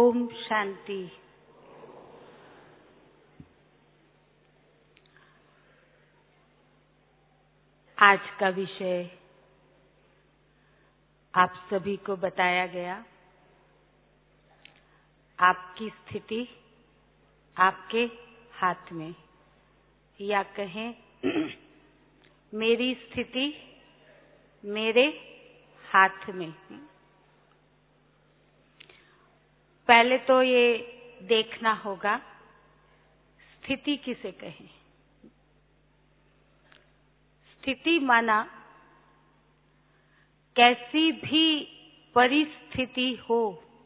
ओम शांति। आज का विषय आप सभी को बताया गया। आपकी स्थिति आपके हाथ में, या कहें मेरी स्थिति मेरे हाथ में। पहले तो ये देखना होगा स्थिति किसे कहें। स्थिति माना कैसी भी परिस्थिति हो,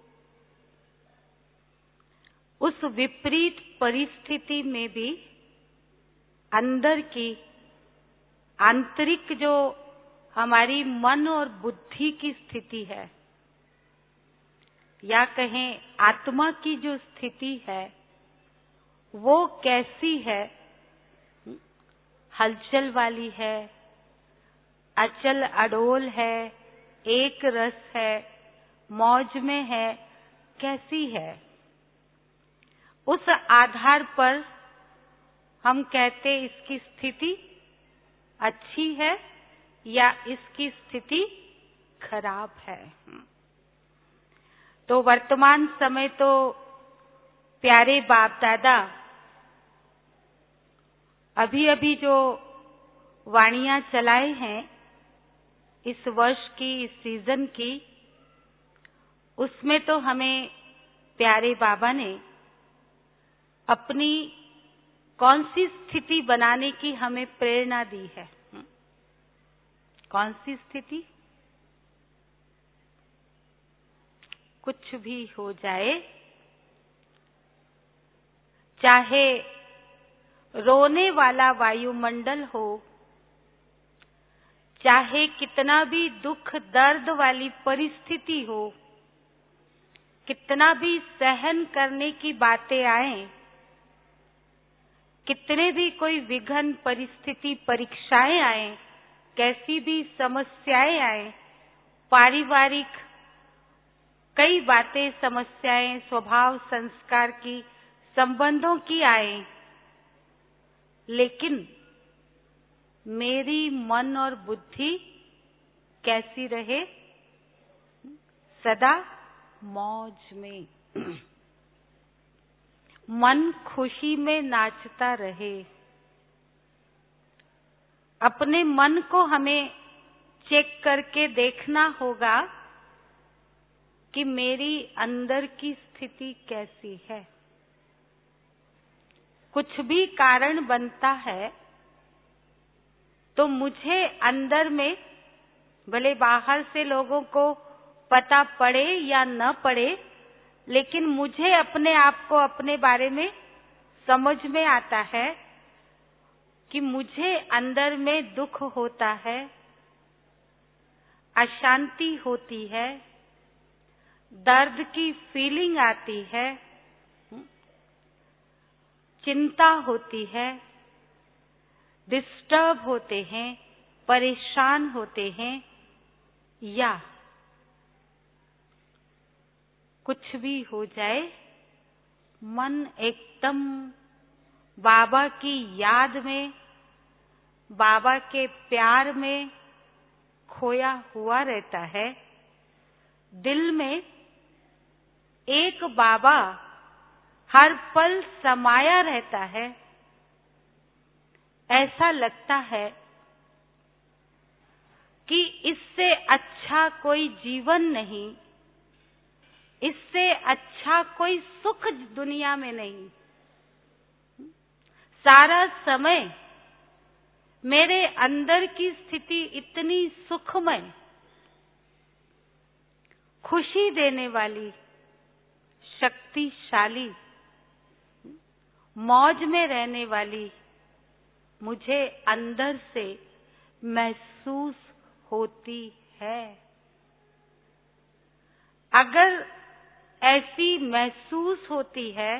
उस विपरीत परिस्थिति में भी अंदर की आंतरिक जो हमारी मन और बुद्धि की स्थिति है, या कहें आत्मा की जो स्थिति है, वो कैसी है। हलचल वाली है, अचल अडोल है, एक रस है, मौज में है, कैसी है। उस आधार पर हम कहते इसकी स्थिति अच्छी है या इसकी स्थिति खराब है। तो वर्तमान समय तो प्यारे बाप दादा अभी जो वाणियां चलाए हैं इस वर्ष की, इस सीजन की, उसमें तो हमें प्यारे बाबा ने अपनी कौन सी स्थिति बनाने की हमें प्रेरणा दी है। कौन सी स्थिति? कुछ भी हो जाए, चाहे रोने वाला वायुमंडल हो, चाहे कितना भी दुख दर्द वाली परिस्थिति हो, कितना भी सहन करने की बातें आए, कितने भी कोई विघ्न परिस्थिति परीक्षाएं आए, कैसी भी समस्याएं आए, पारिवारिक कई बातें, समस्याएं, स्वभाव संस्कार की, संबंधों की आए, लेकिन मेरी मन और बुद्धि कैसी रहे? सदा मौज में। मन खुशी में नाचता रहे। अपने मन को हमें चेक करके देखना होगा कि मेरी अंदर की स्थिति कैसी है। कुछ भी कारण बनता है तो मुझे अंदर में, भले बाहर से लोगों को पता पड़े या न पड़े, लेकिन मुझे अपने आप को अपने बारे में समझ में आता है कि मुझे अंदर में दुख होता है, अशांति होती है, दर्द की फीलिंग आती है, चिंता होती है, डिस्टर्ब होते हैं, परेशान होते हैं, या कुछ भी हो जाए, मन एकदम बाबा की याद में, बाबा के प्यार में खोया हुआ रहता है। दिल में एक बाबा हर पल समाया रहता है। ऐसा लगता है कि इससे अच्छा कोई जीवन नहीं, इससे अच्छा कोई सुख दुनिया में नहीं। सारा समय मेरे अंदर की स्थिति इतनी सुखमय, खुशी देने वाली, शक्तिशाली, मौज में रहने वाली मुझे अंदर से महसूस होती है। अगर ऐसी महसूस होती है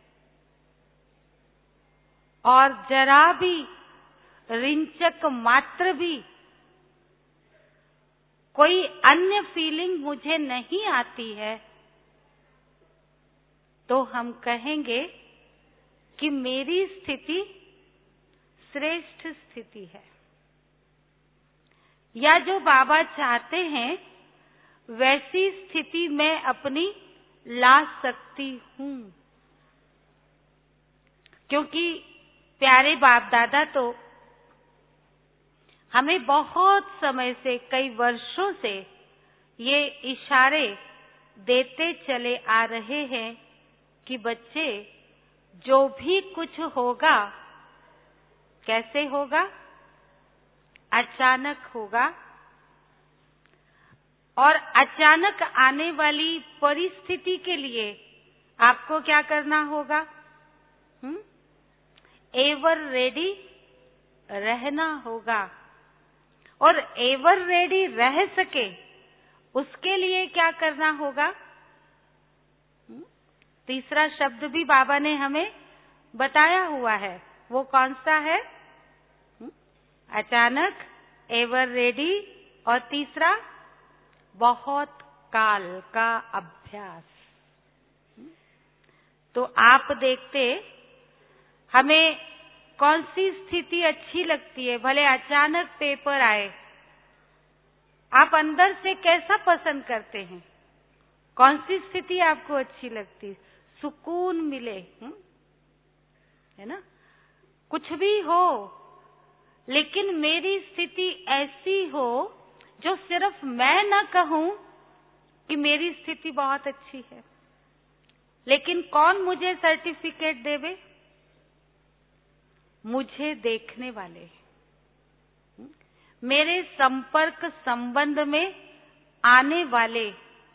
और जरा भी रिंचक मात्र भी कोई अन्य फीलिंग मुझे नहीं आती है, तो हम कहेंगे कि मेरी स्थिति श्रेष्ठ स्थिति है, या जो बाबा चाहते हैं वैसी स्थिति मैं अपनी ला सकती हूँ। क्योंकि प्यारे बाप दादा तो हमें बहुत समय से, कई वर्षों से ये इशारे देते चले आ रहे हैं कि बच्चे, जो भी कुछ होगा कैसे होगा? अचानक होगा, और अचानक आने वाली परिस्थिति के लिए आपको क्या करना होगा? एवर रेडी रहना होगा, और एवर रेडी रह सके उसके लिए क्या करना होगा? तीसरा शब्द भी बाबा ने हमें बताया हुआ है, वो कौन सा है? अचानक, एवर रेडी, और तीसरा बहुत काल का अभ्यास। तो आप देखते हमें कौन सी स्थिति अच्छी लगती है? भले अचानक पेपर आए, आप अंदर से कैसा पसंद करते हैं? कौन सी स्थिति आपको अच्छी लगती है? सुकून मिले, है ना? कुछ भी हो, लेकिन मेरी स्थिति ऐसी हो जो सिर्फ मैं न कहूं कि मेरी स्थिति बहुत अच्छी है, लेकिन कौन मुझे सर्टिफिकेट देवे? मुझे देखने वाले, मेरे संपर्क संबंध में आने वाले,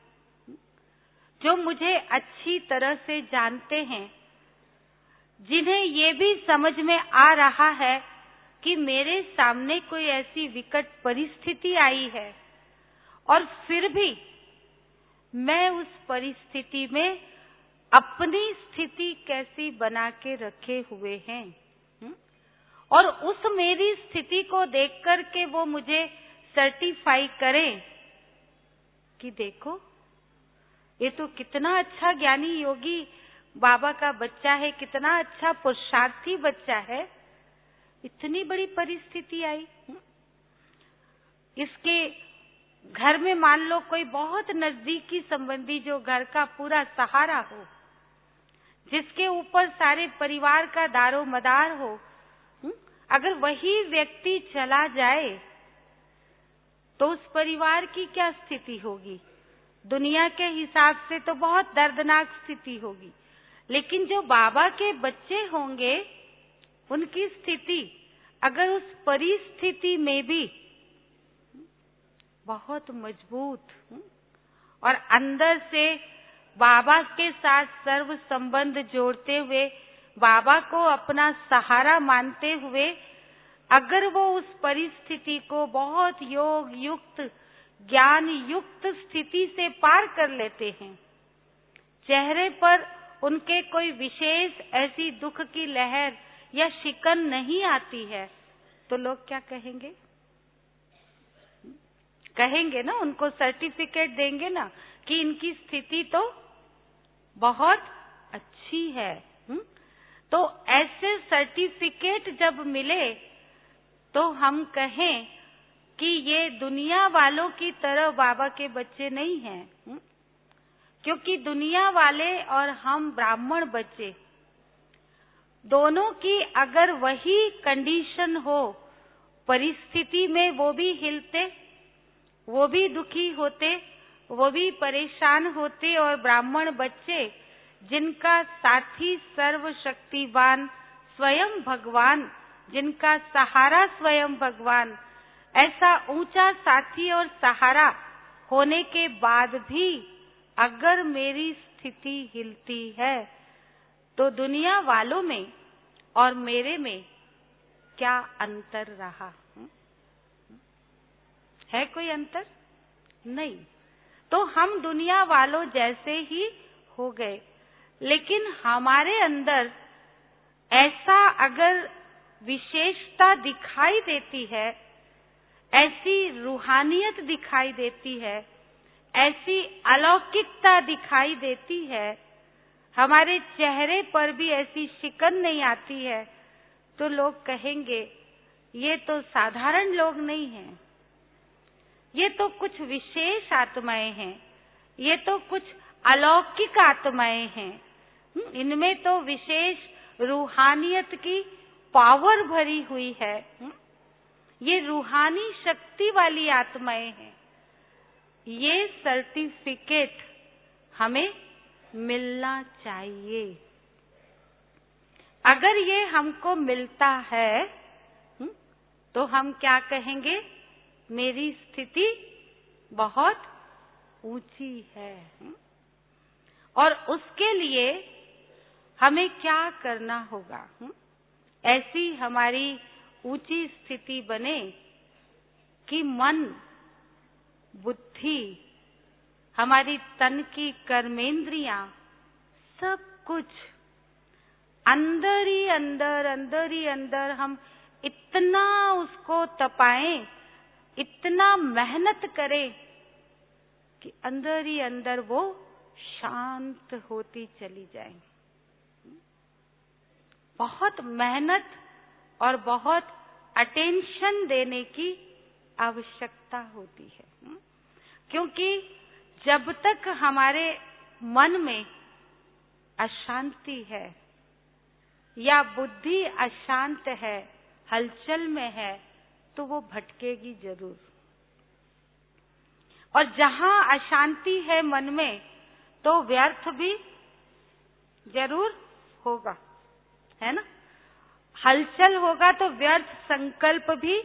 जो मुझे अच्छी तरह से जानते हैं, जिन्हें ये भी समझ में आ रहा है कि मेरे सामने कोई ऐसी विकट परिस्थिति आई है और फिर भी मैं उस परिस्थिति में अपनी स्थिति कैसी बना के रखे हुए हैं, और उस मेरी स्थिति को देख कर के वो मुझे सर्टिफाई करें कि देखो, ये तो कितना अच्छा ज्ञानी योगी बाबा का बच्चा है, कितना अच्छा पुरुषार्थी बच्चा है, इतनी बड़ी परिस्थिति आई। इसके घर में मान लो कोई बहुत नजदीकी संबंधी जो घर का पूरा सहारा हो, जिसके ऊपर सारे परिवार का दारो मदार हो, अगर वही व्यक्ति चला जाए तो उस परिवार की क्या स्थिति होगी? दुनिया के हिसाब से तो बहुत दर्दनाक स्थिति होगी, लेकिन जो बाबा के बच्चे होंगे उनकी स्थिति अगर उस परिस्थिति में भी बहुत मजबूत और अंदर से बाबा के साथ सर्व संबंध जोड़ते हुए, बाबा को अपना सहारा मानते हुए, अगर वो उस परिस्थिति को बहुत योग युक्त, ज्ञान युक्त स्थिति से पार कर लेते हैं, चेहरे पर उनके कोई विशेष ऐसी दुख की लहर या शिकन नहीं आती है, तो लोग क्या कहेंगे? कहेंगे ना, उनको सर्टिफिकेट देंगे ना कि इनकी स्थिति तो बहुत अच्छी है। तो ऐसे सर्टिफिकेट जब मिले तो हम कहें कि ये दुनिया वालों की तरह बाबा के बच्चे नहीं हैं, क्योंकि दुनिया वाले और हम ब्राह्मण बच्चे दोनों की अगर वही कंडीशन हो, परिस्थिति में वो भी हिलते, वो भी दुखी होते, वो भी परेशान होते, और ब्राह्मण बच्चे जिनका साथी सर्वशक्तिवान स्वयं भगवान, जिनका सहारा स्वयं भगवान, ऐसा ऊंचा साथी और सहारा होने के बाद भी अगर मेरी स्थिति हिलती है, तो दुनिया वालों में और मेरे में क्या अंतर रहा? है कोई अंतर? नहीं। तो हम दुनिया वालों जैसे ही हो गए, लेकिन हमारे अंदर ऐसा अगर विशेषता दिखाई देती है, ऐसी रूहानियत दिखाई देती है, ऐसी अलौकिकता दिखाई देती है, हमारे चेहरे पर भी ऐसी शिकन नहीं आती है, तो लोग कहेंगे ये तो साधारण लोग नहीं हैं, ये तो कुछ विशेष आत्माएं हैं, ये तो कुछ अलौकिक आत्माएं हैं, इनमें तो विशेष रूहानियत की पावर भरी हुई है, ये रूहानी शक्ति वाली आत्माएं हैं। ये सर्टिफिकेट हमें मिलना चाहिए। अगर ये हमको मिलता है तो हम क्या कहेंगे? मेरी स्थिति बहुत ऊंची है। और उसके लिए हमें क्या करना होगा? ऐसी हमारी ऊंची स्थिति बने कि मन, बुद्धि, हमारी तन की कर्मेंद्रियां, सब कुछ अंदर ही अंदर हम इतना उसको तपाएं, इतना मेहनत करें कि अंदर ही अंदर वो शांत होती चली जाए। बहुत मेहनत और बहुत अटेंशन देने की आवश्यकता होती है, क्योंकि जब तक हमारे मन में अशांति है या बुद्धि अशांत है, हलचल में है, तो वो भटकेगी जरूर। और जहां अशांति है मन में, तो व्यर्थ भी जरूर होगा, है ना? हलचल होगा तो व्यर्थ संकल्प भी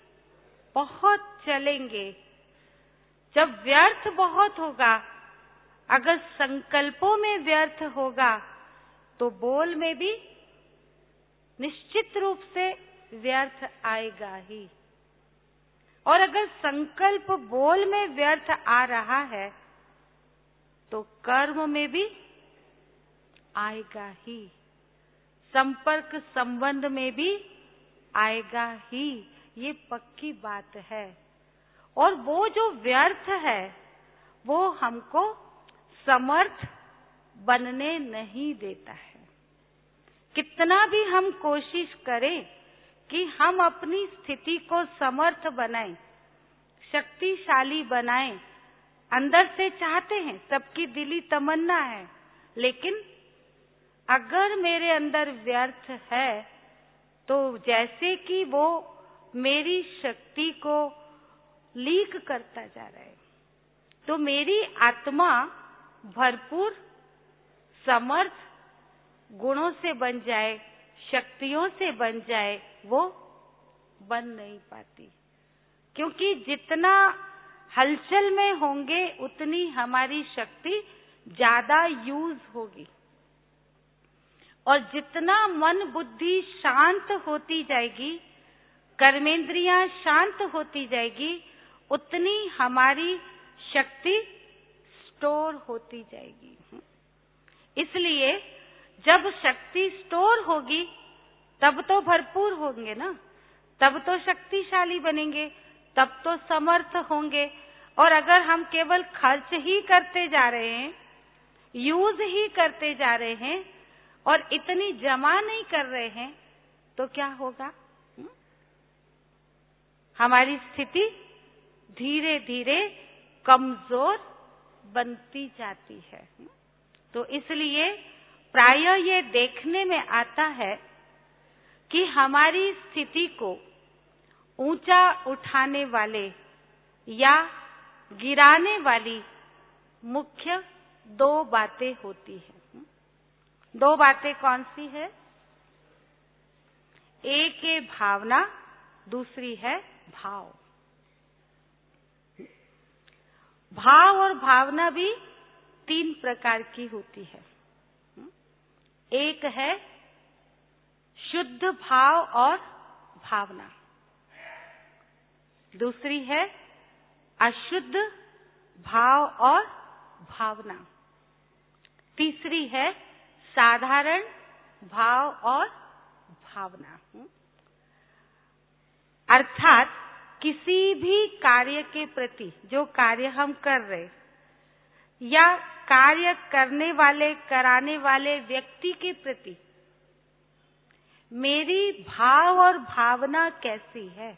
बहुत चलेंगे। जब व्यर्थ बहुत होगा, अगर संकल्पों में व्यर्थ होगा, तो बोल में भी निश्चित रूप से व्यर्थ आएगा ही। और अगर संकल्प बोल में व्यर्थ आ रहा है, तो कर्म में भी आएगा ही, संपर्क संबंध में भी आएगा ही। ये पक्की बात है। और वो जो व्यर्थ है, वो हमको समर्थ बनने नहीं देता है। कितना भी हम कोशिश करें कि हम अपनी स्थिति को समर्थ बनाएं, शक्तिशाली बनाएं, अंदर से चाहते हैं, सबकी दिली तमन्ना है, लेकिन अगर मेरे अंदर व्यर्थ है, तो जैसे कि वो मेरी शक्ति को लीक करता जा रहा है, तो मेरी आत्मा भरपूर समर्थ गुणों से बन जाए, शक्तियों से बन जाए, वो बन नहीं पाती। क्योंकि जितना हलचल में होंगे, उतनी हमारी शक्ति ज्यादा यूज होगी। और जितना मन बुद्धि शांत होती जाएगी, कर्मेंद्रियां शांत होती जाएगी, उतनी हमारी शक्ति स्टोर होती जाएगी। इसलिए जब शक्ति स्टोर होगी, तब तो भरपूर होंगे ना, तब तो शक्तिशाली बनेंगे, तब तो समर्थ होंगे। और अगर हम केवल खर्च ही करते जा रहे हैं, यूज ही करते जा रहे हैं और इतनी जमा नहीं कर रहे हैं, तो क्या होगा? हमारी स्थिति धीरे धीरे कमजोर बनती जाती है। तो इसलिए प्रायः ये देखने में आता है कि हमारी स्थिति को ऊंचा उठाने वाले या गिराने वाली मुख्य दो बातें होती हैं। दो बातें कौन सी है? एक है भावना, दूसरी है भाव। भाव और भावना भी तीन प्रकार की होती है। एक है शुद्ध भाव और भावना, दूसरी है अशुद्ध भाव और भावना, तीसरी है साधारण भाव और भावना। अर्थात किसी भी कार्य के प्रति, जो कार्य हम कर रहे, या कार्य करने वाले, कराने वाले व्यक्ति के प्रति मेरी भाव और भावना कैसी है।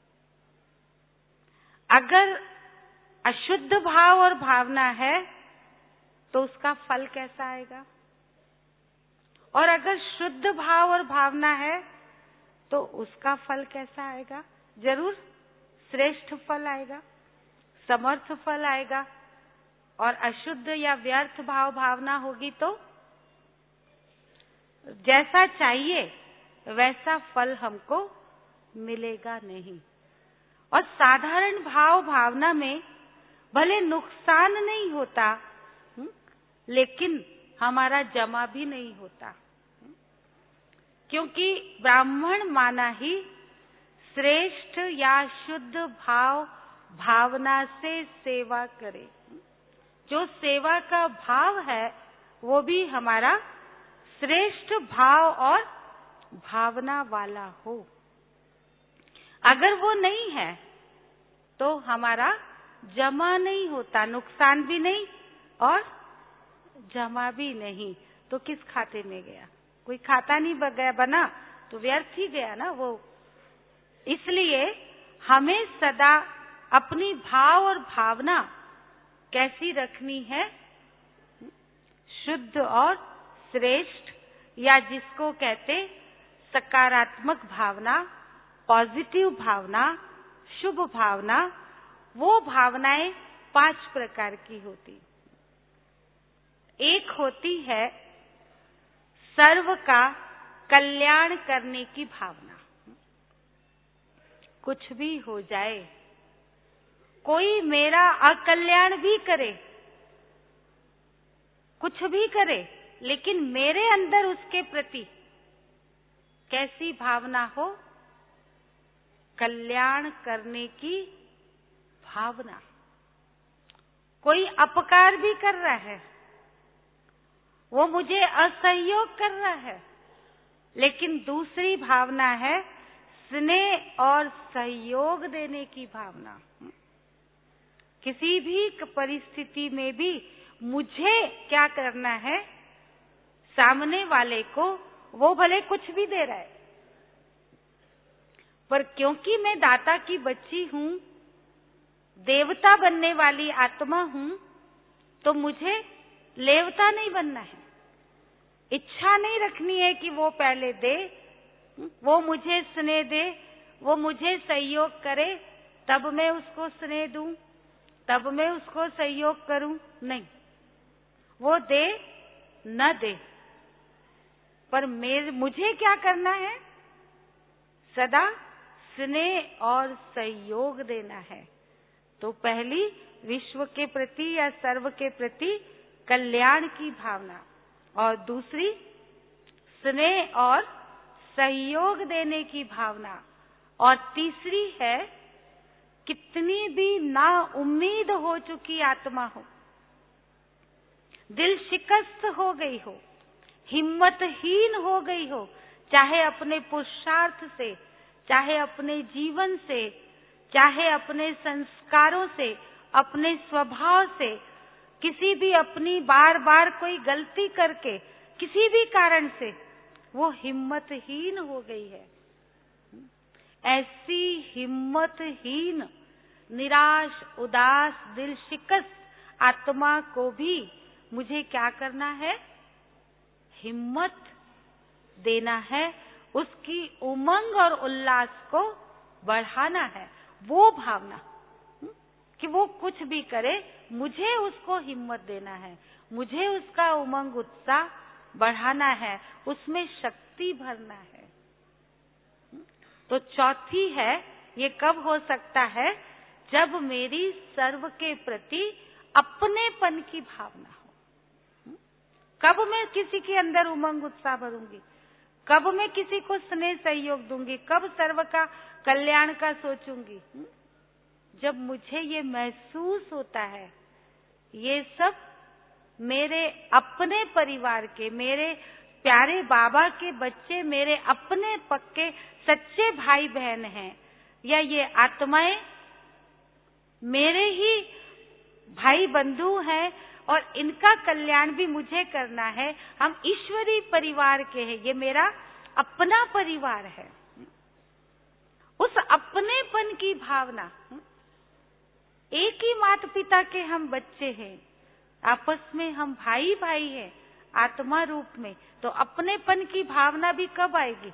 अगर अशुद्ध भाव और भावना है तो उसका फल कैसा आएगा, और अगर शुद्ध भाव और भावना है तो उसका फल कैसा आएगा। जरूर श्रेष्ठ फल आएगा, समर्थ फल आएगा। और अशुद्ध या व्यर्थ भाव भावना होगी तो जैसा चाहिए वैसा फल हमको मिलेगा नहीं। और साधारण भाव भावना में भले नुकसान नहीं होता, लेकिन हमारा जमा भी नहीं होता, क्योंकि ब्राह्मण माना ही श्रेष्ठ या शुद्ध भाव भावना से सेवा करे। जो सेवा का भाव है वो भी हमारा श्रेष्ठ भाव और भावना वाला हो। अगर वो नहीं है तो हमारा जमा नहीं होता, नुकसान भी नहीं और जमा भी नहीं। तो किस खाते में गया, कोई खाता नहीं गया बना तो व्यर्थ ही गया ना वो। इसलिए हमें सदा अपनी भाव और भावना कैसी रखनी है, शुद्ध और श्रेष्ठ, या जिसको कहते सकारात्मक भावना, पॉजिटिव भावना, शुभ भावना। वो भावनाएं 5 प्रकार की होती। एक होती है सर्व का कल्याण करने की भावना। कुछ भी हो जाए, कोई मेरा अकल्याण भी करे, कुछ भी करे, लेकिन मेरे अंदर उसके प्रति कैसी भावना हो, कल्याण करने की भावना। कोई अपकार भी कर रहा है, वो मुझे असहयोग कर रहा है, लेकिन दूसरी भावना है स्नेह और सहयोग देने की भावना। किसी भी परिस्थिति में भी मुझे क्या करना है, सामने वाले को वो भले कुछ भी दे रहा है, पर क्योंकि मैं दाता की बच्ची हूं, देवता बनने वाली आत्मा हूं, तो मुझे लेवता नहीं बनना है। इच्छा नहीं रखनी है कि वो पहले दे, वो मुझे स्नेह दे, वो मुझे सहयोग करे, तब मैं उसको स्नेह दूं, तब मैं उसको सहयोग करूं। नहीं, वो दे न दे, पर मुझे क्या करना है, सदा स्नेह और सहयोग देना है। तो पहली विश्व के प्रति या सर्व के प्रति कल्याण की भावना, और दूसरी स्नेह और सहयोग देने की भावना, और तीसरी है कितनी भी ना उम्मीद हो चुकी आत्मा हो, दिल शिकस्त हो गई हो, हिम्मतहीन हो गई हो, चाहे अपने पुरुषार्थ से, चाहे अपने जीवन से, चाहे अपने संस्कारों से, अपने स्वभाव से, किसी भी अपनी बार बार कोई गलती करके, किसी भी कारण से वो हिम्मतहीन हो गई है। ऐसी हिम्मतहीन, निराश, उदास, दिल शिकस्त आत्मा को भी मुझे क्या करना है, हिम्मत देना है, उसकी उमंग और उल्लास को बढ़ाना है। वो भावना कि वो कुछ भी करे, मुझे उसको हिम्मत देना है, मुझे उसका उमंग उत्साह बढ़ाना है, उसमें शक्ति भरना है। तो चौथी है, ये कब हो सकता है, जब मेरी सर्व के प्रति अपनेपन की भावना हो। कब मैं किसी के अंदर उमंग उत्साह भरूंगी, कब मैं किसी को स्नेह सहयोग दूंगी, कब सर्व का कल्याण का सोचूंगी, जब मुझे ये महसूस होता है ये सब मेरे अपने परिवार के, मेरे प्यारे बाबा के बच्चे, मेरे अपने पक्के सच्चे भाई बहन हैं, या ये आत्माएं मेरे ही भाई बंधु हैं, और इनका कल्याण भी मुझे करना है। हम ईश्वरीय परिवार के हैं, ये मेरा अपना परिवार है। उस अपनेपन की भावना, एक ही माता पिता के हम बच्चे हैं, आपस में हम भाई भाई हैं आत्मा रूप में, तो अपनेपन की भावना भी कब आएगी?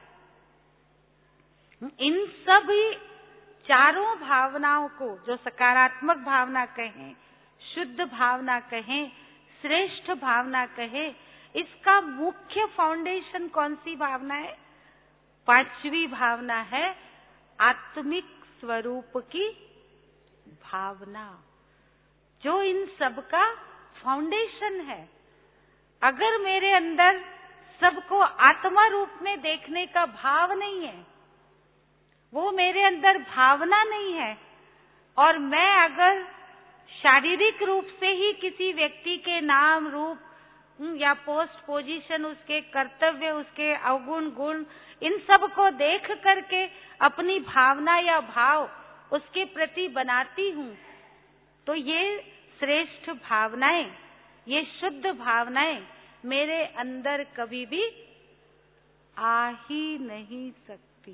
इन सभी चारों भावनाओं को, जो सकारात्मक भावना कहें, शुद्ध भावना कहें, श्रेष्ठ भावना कहें, इसका मुख्य फाउंडेशन कौन सी भावना है? पांचवी भावना है आत्मिक स्वरूप की भावना, जो इन सब का फाउंडेशन है। अगर मेरे अंदर सबको आत्मा रूप में देखने का भाव नहीं है, वो मेरे अंदर भावना नहीं है, और मैं अगर शारीरिक रूप से ही किसी व्यक्ति के नाम रूप या पोस्ट पोजीशन, उसके कर्तव्य, उसके अवगुण गुण, इन सब को देख करके अपनी भावना या भाव उसके प्रति बनाती हूँ, तो ये श्रेष्ठ भावनाएं, ये शुद्ध भावनाएं मेरे अंदर कभी भी आ ही नहीं सकती।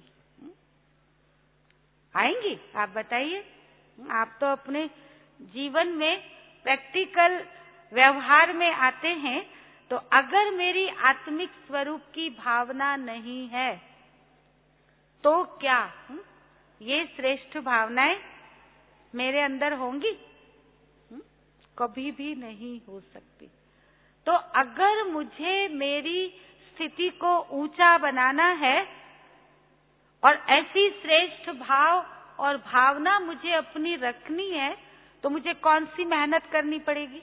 आएंगी? आप बताइए। आप तो अपने जीवन में प्रैक्टिकल व्यवहार में आते हैं, तो अगर मेरी आत्मिक स्वरूप की भावना नहीं है तो क्या ये श्रेष्ठ भावनाएं मेरे अंदर होंगी? कभी भी नहीं हो सकती। तो अगर मुझे मेरी स्थिति को ऊंचा बनाना है और ऐसी श्रेष्ठ भाव और भावना मुझे अपनी रखनी है, तो मुझे कौन सी मेहनत करनी पड़ेगी?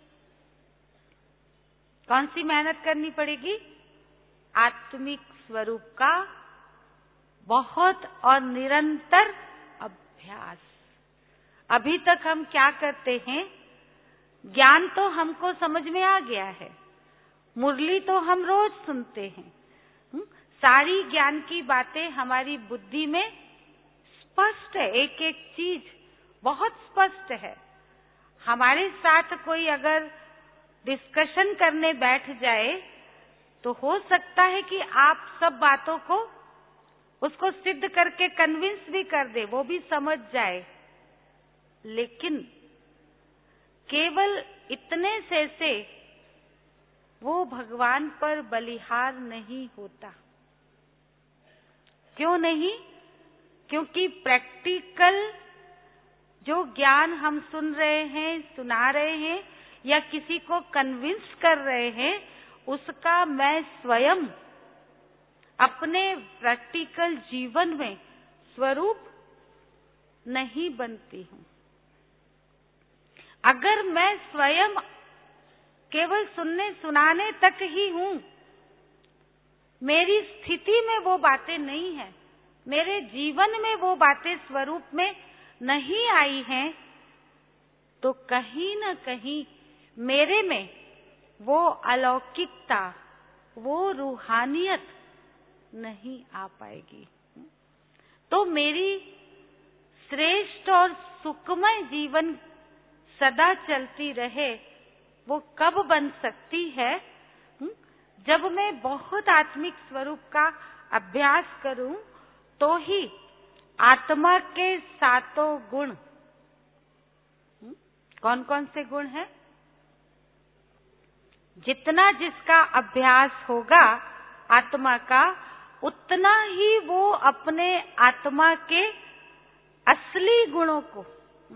कौन सी मेहनत करनी पड़ेगी? आत्मिक स्वरूप का बहुत और निरंतर अभ्यास। अभी तक हम क्या करते हैं? ज्ञान तो हमको समझ में आ गया है, मुरली तो हम रोज सुनते हैं, सारी ज्ञान की बातें हमारी बुद्धि में स्पष्ट है, एक एक चीज बहुत स्पष्ट है। हमारे साथ कोई अगर डिस्कशन करने बैठ जाए तो हो सकता है कि आप सब बातों को उसको सिद्ध करके कन्विंस भी कर दे, वो भी समझ जाए, लेकिन केवल इतने से वो भगवान पर बलिहार नहीं होता। क्यों नहीं? क्योंकि प्रैक्टिकल जो ज्ञान हम सुन रहे हैं, सुना रहे हैं या किसी को कन्विंस कर रहे हैं, उसका मैं स्वयं अपने प्रैक्टिकल जीवन में स्वरूप नहीं बनती हूँ। अगर मैं स्वयं केवल सुनने सुनाने तक ही हूँ, मेरी स्थिति में वो बातें नहीं है, मेरे जीवन में वो बातें स्वरूप में नहीं आई हैं, तो कहीं न कहीं मेरे में वो अलौकिकता, वो रूहानियत नहीं आ पाएगी। तो मेरी श्रेष्ठ और सुखमय जीवन सदा चलती रहे, वो कब बन सकती है? जब मैं बहुत आत्मिक स्वरूप का अभ्यास करूं, तो ही आत्मा के सातों गुण, कौन कौन से गुण हैं? जितना जिसका अभ्यास होगा आत्मा का, उतना ही वो अपने आत्मा के असली गुणों को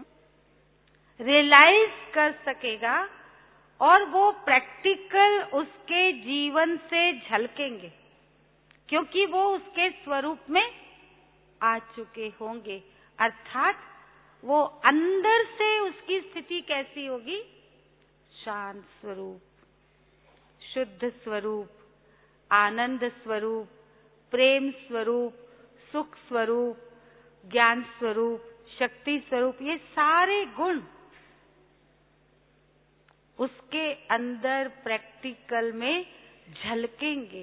रियलाइज कर सकेगा और वो प्रैक्टिकल उसके जीवन से झलकेंगे, क्योंकि वो उसके स्वरूप में आ चुके होंगे। अर्थात वो अंदर से उसकी स्थिति कैसी होगी? शांत स्वरूप, शुद्ध स्वरूप, आनंद स्वरूप, प्रेम स्वरूप, सुख स्वरूप, ज्ञान स्वरूप, शक्ति स्वरूप, ये सारे गुण उसके अंदर प्रैक्टिकल में झलकेंगे,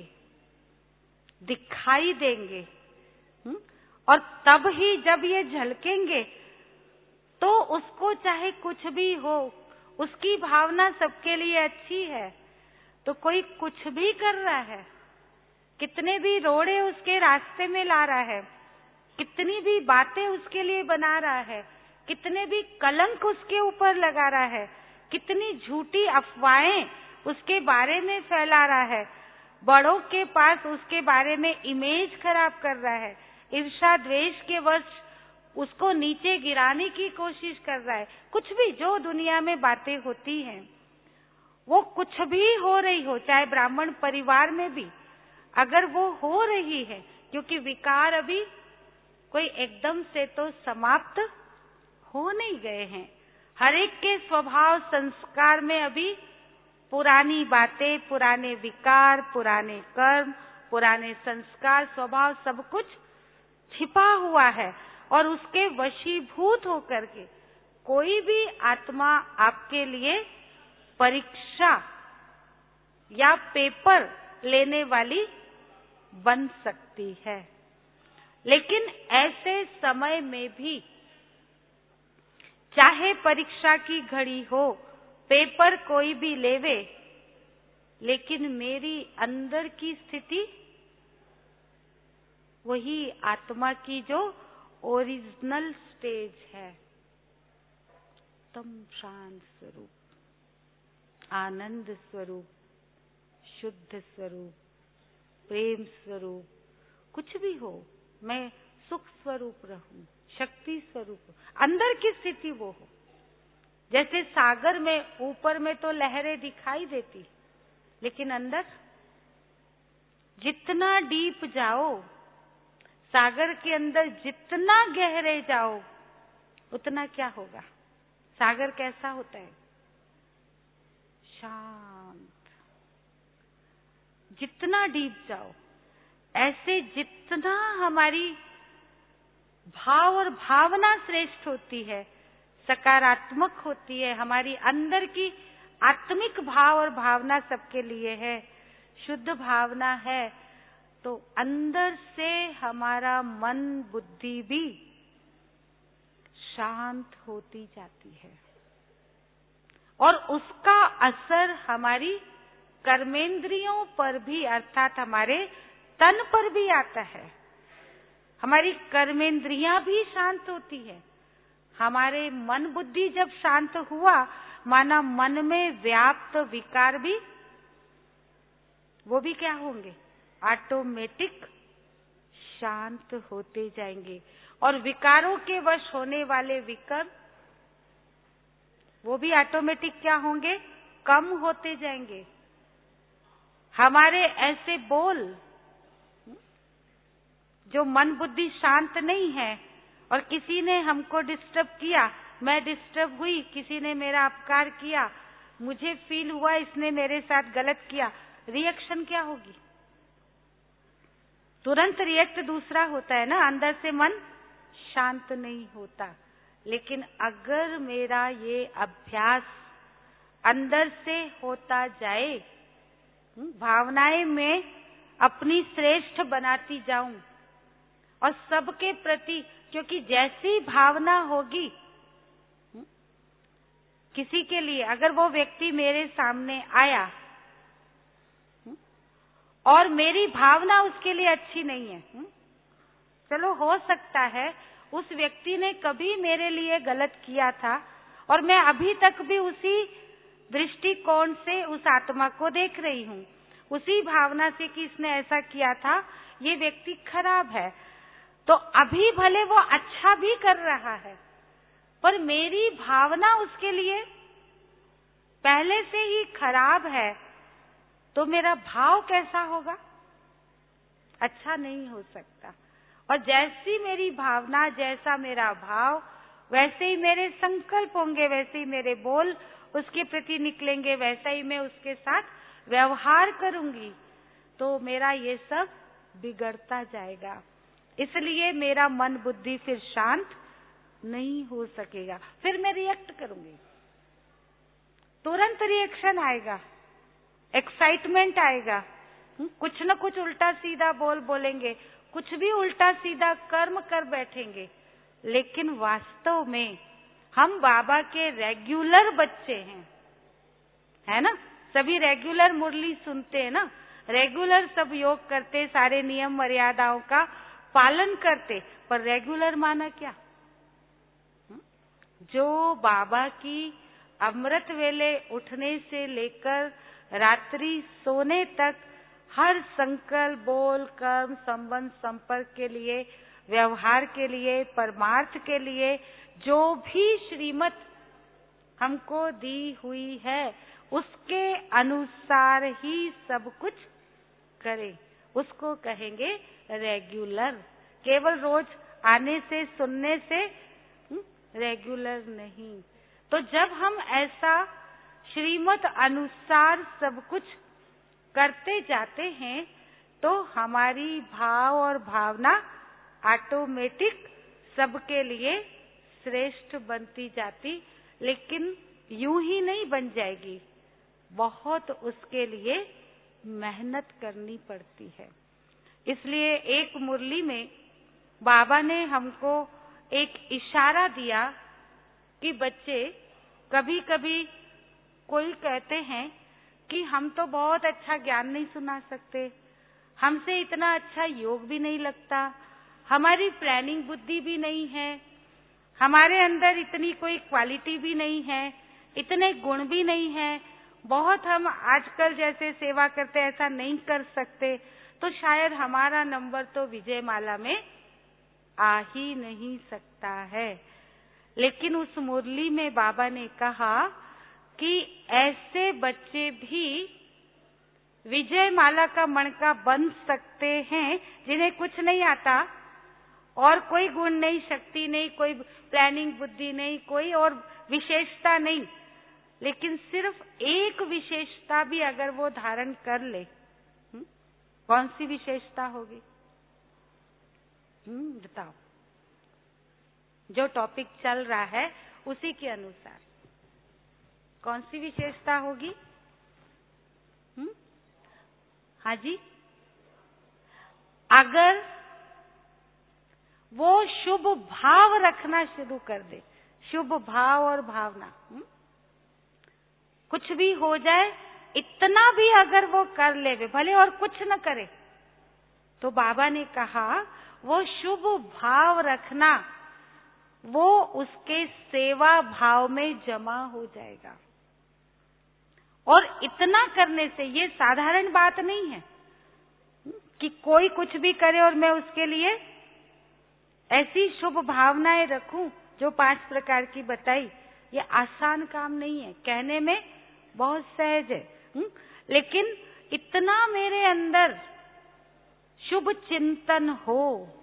दिखाई देंगे। और तब ही जब ये झलकेंगे तो उसको चाहे कुछ भी हो, उसकी भावना सबके लिए अच्छी है, तो कोई कुछ भी कर रहा है, कितने भी रोड़े उसके रास्ते में ला रहा है, कितनी भी बातें उसके लिए बना रहा है, कितने भी कलंक उसके ऊपर लगा रहा है, कितनी झूठी अफवाहें उसके बारे में फैला रहा है, बड़ों के पास उसके बारे में इमेज खराब कर रहा है, ईर्ष्या द्वेष के वश उसको नीचे गिराने की कोशिश कर रहा है। कुछ भी जो दुनिया में बातें होती हैं, वो कुछ भी हो रही हो, चाहे ब्राह्मण परिवार में भी अगर वो हो रही है, क्योंकि विकार अभी कोई एकदम से तो समाप्त हो नहीं गए हैं। हर एक के स्वभाव संस्कार में अभी पुरानी बातें, पुराने विकार, पुराने कर्म, पुराने संस्कार, स्वभाव सब कुछ छिपा हुआ है, और उसके वशीभूत होकर के कोई भी आत्मा आपके लिए परीक्षा या पेपर लेने वाली बन सकती है। लेकिन ऐसे समय में भी चाहे परीक्षा की घड़ी हो, पेपर कोई भी लेवे, लेकिन मेरी अंदर की स्थिति वही आत्मा की जो ओरिजिनल स्टेज है, तम शांत स्वरूप, आनंद स्वरूप, शुद्ध स्वरूप, प्रेम स्वरूप, कुछ भी हो, मैं सुख स्वरूप रहूं, शक्ति स्वरूप, अंदर की स्थिति वो हो। जैसे सागर में ऊपर में तो लहरें दिखाई देती, लेकिन अंदर जितना डीप जाओ, सागर के अंदर जितना गहरे जाओ, उतना क्या होगा? सागर कैसा होता है? शांत। जितना डीप जाओ, ऐसे जितना हमारी भाव और भावना श्रेष्ठ होती है, सकारात्मक होती है, हमारी अंदर की आत्मिक भाव और भावना सबके लिए है, शुद्ध भावना है, तो अंदर से हमारा मन बुद्धि भी शांत होती जाती है, और उसका असर हमारी कर्मेंद्रियों पर भी, अर्थात हमारे तन पर भी आता है। हमारी कर्मेंद्रियां भी शांत होती है। हमारे मन बुद्धि जब शांत हुआ, माना मन में व्याप्त विकार भी, वो भी क्या होंगे? ऑटोमेटिक शांत होते जाएंगे, और विकारों के वश होने वाले विकर वो भी ऑटोमेटिक क्या होंगे? कम होते जाएंगे। हमारे ऐसे बोल जो मन बुद्धि शांत नहीं है, और किसी ने हमको डिस्टर्ब किया, मैं डिस्टर्ब हुई, किसी ने मेरा अपकार किया, मुझे फील हुआ इसने मेरे साथ गलत किया, रिएक्शन क्या होगी? तुरंत रिएक्ट दूसरा होता है ना, अंदर से मन शांत नहीं होता। लेकिन अगर मेरा ये अभ्यास अंदर से होता जाए, भावनाएं में अपनी श्रेष्ठ बनाती जाऊं, और सबके प्रति, क्योंकि जैसी भावना होगी किसी के लिए, अगर वो व्यक्ति मेरे सामने आया और मेरी भावना उसके लिए अच्छी नहीं है, चलो हो सकता है उस व्यक्ति ने कभी मेरे लिए गलत किया था, और मैं अभी तक भी उसी दृष्टिकोण से उस आत्मा को देख रही हूँ, उसी भावना से कि इसने ऐसा किया था, ये व्यक्ति खराब है, तो अभी भले वो अच्छा भी कर रहा है, पर मेरी भावना उसके लिए पहले से ही खराब है, तो मेरा भाव कैसा होगा? अच्छा नहीं हो सकता। और जैसी मेरी भावना, जैसा मेरा भाव, वैसे ही मेरे संकल्प होंगे, वैसे ही मेरे बोल उसके प्रति निकलेंगे, वैसा ही मैं उसके साथ व्यवहार करूंगी, तो मेरा ये सब बिगड़ता जाएगा। इसलिए मेरा मन बुद्धि फिर शांत नहीं हो सकेगा, फिर मैं रिएक्ट करूंगी, तुरंत रिएक्शन आएगा, एक्साइटमेंट आएगा, कुछ न कुछ उल्टा सीधा बोलेंगे, कुछ भी उल्टा सीधा कर्म कर बैठेंगे। लेकिन वास्तव में हम बाबा के रेगुलर बच्चे हैं, है ना। सभी रेगुलर मुरली सुनते हैं ना, रेगुलर सब योग करते, सारे नियम मर्यादाओं का पालन करते, पर रेगुलर माना क्या? जो बाबा की अमृत वेले उठने से लेकर रात्रि सोने तक हर संकल्प, बोल, कर्म, संबंध, संपर्क के लिए, व्यवहार के लिए, परमार्थ के लिए जो भी श्रीमत हमको दी हुई है उसके अनुसार ही सब कुछ करें, उसको कहेंगे रेगुलर। केवल रोज आने से, सुनने से रेगुलर नहीं। तो जब हम ऐसा श्रीमत अनुसार सब कुछ करते जाते हैं तो हमारी भाव और भावना ऑटोमेटिक सबके लिए श्रेष्ठ बनती जाती, लेकिन यूं ही नहीं बन जाएगी, बहुत उसके लिए मेहनत करनी पड़ती है। इसलिए एक मुरली में बाबा ने हमको एक इशारा दिया कि बच्चे, कभी कभी कोई कहते हैं कि हम तो बहुत अच्छा ज्ञान नहीं सुना सकते, हमसे इतना अच्छा योग भी नहीं लगता, हमारी प्लानिंग बुद्धि भी नहीं है, हमारे अंदर इतनी कोई क्वालिटी भी नहीं है, इतने गुण भी नहीं है, बहुत हम आजकल जैसे सेवा करते ऐसा नहीं कर सकते, तो शायद हमारा नंबर तो विजय माला में आ ही नहीं सकता है। लेकिन उस मुरली में बाबा ने कहा कि ऐसे बच्चे भी विजय माला का मणका बन सकते हैं जिन्हें कुछ नहीं आता और कोई गुण नहीं, शक्ति नहीं, कोई प्लानिंग बुद्धि नहीं, कोई और विशेषता नहीं, लेकिन सिर्फ एक विशेषता भी अगर वो धारण कर ले, कौन सी विशेषता होगी? बताओ, जो टॉपिक चल रहा है उसी के अनुसार कौन सी विशेषता होगी? हाँ जी, अगर वो शुभ भाव रखना शुरू कर दे, शुभ भाव और भावना, कुछ भी हो जाए इतना भी अगर वो कर ले, भले और कुछ न करे, तो बाबा ने कहा वो शुभ भाव रखना वो उसके सेवा भाव में जमा हो जाएगा। और इतना करने से, ये साधारण बात नहीं है कि कोई कुछ भी करे और मैं उसके लिए ऐसी शुभ भावनाएं रखूं जो 5 प्रकार की बताई। ये आसान काम नहीं है, कहने में बहुत सहज है, लेकिन इतना मेरे अंदर शुभ चिंतन हो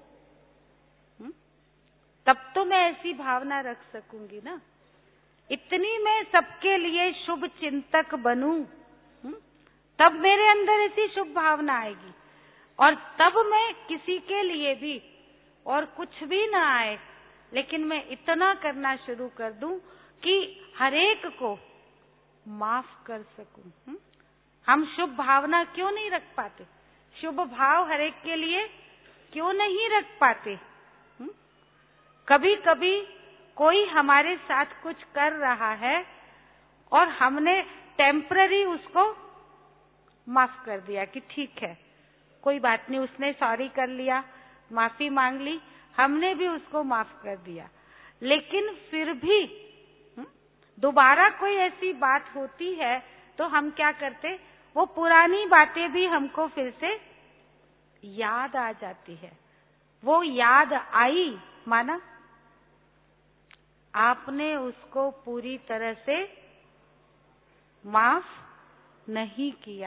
तब तो मैं ऐसी भावना रख सकूंगी ना। इतनी मैं सबके लिए शुभ चिंतक बनूं, तब मेरे अंदर ऐसी शुभ भावना आएगी, और तब मैं किसी के लिए भी और कुछ भी ना आए, लेकिन मैं इतना करना शुरू कर दूं कि हरेक को माफ कर सकूं। हम शुभ भावना क्यों नहीं रख पाते? शुभ भाव हरेक के लिए क्यों नहीं रख पाते? कभी कभी कोई हमारे साथ कुछ कर रहा है और हमने टेम्पररी उसको माफ कर दिया कि ठीक है, कोई बात नहीं, उसने सॉरी कर लिया, माफी मांग ली, हमने भी उसको माफ कर दिया, लेकिन फिर भी दोबारा कोई ऐसी बात होती है तो हम क्या करते, वो पुरानी बातें भी हमको फिर से याद आ जाती है। वो याद आई माना आपने उसको पूरी तरह से माफ नहीं किया,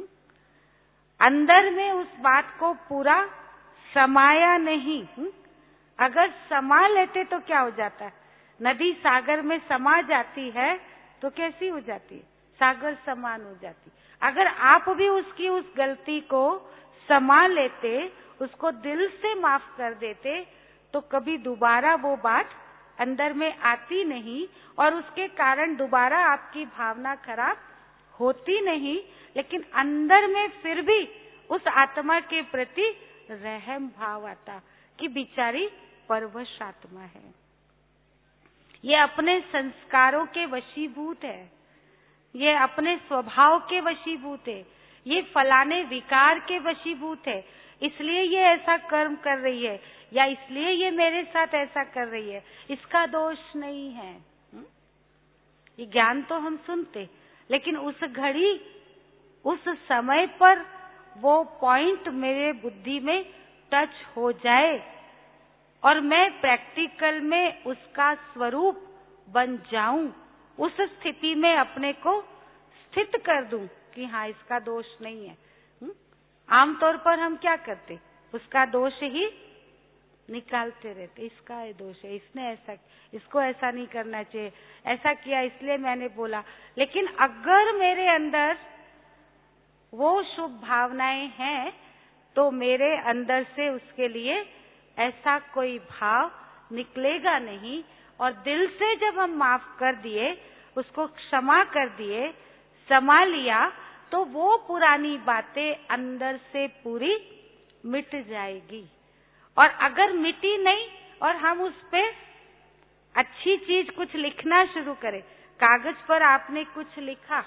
अंदर में उस बात को पूरा समाया नहीं। अगर समा लेते तो क्या हो जाता है? नदी सागर में समा जाती है तो कैसी हो जाती है? सागर समान हो जाती। अगर आप भी उसकी उस गलती को समा लेते, उसको दिल से माफ कर देते, तो कभी दोबारा वो बात अंदर में आती नहीं और उसके कारण दोबारा आपकी भावना खराब होती नहीं, लेकिन अंदर में फिर भी उस आत्मा के प्रति रहम भाव आता कि बेचारी परवश आत्मा है। ये अपने संस्कारों के वशीभूत है, ये अपने स्वभाव के वशीभूत है, ये फलाने विकार के वशीभूत है, इसलिए ये ऐसा कर्म कर रही है या इसलिए ये मेरे साथ ऐसा कर रही है, इसका दोष नहीं है। ये ज्ञान तो हम सुनते, लेकिन उस घड़ी उस समय पर वो पॉइंट मेरे बुद्धि में टच हो जाए और मैं प्रैक्टिकल में उसका स्वरूप बन जाऊं, उस स्थिति में अपने को स्थित कर दूं कि हाँ इसका दोष नहीं है। आमतौर पर हम क्या करते, उसका दोष ही निकालते रहते, इसका ये दोष है, इसने ऐसा, इसको ऐसा नहीं करना चाहिए, ऐसा किया इसलिए मैंने बोला। लेकिन अगर मेरे अंदर वो शुभ भावनाएं हैं तो मेरे अंदर से उसके लिए ऐसा कोई भाव निकलेगा नहीं, और दिल से जब हम माफ कर दिए, उसको क्षमा कर दिए, समा लिया, तो वो पुरानी बातें अंदर से पूरी मिट जाएगी। और अगर मिटी नहीं और हम उस पे अच्छी चीज कुछ लिखना शुरू करें, कागज पर आपने कुछ लिखा,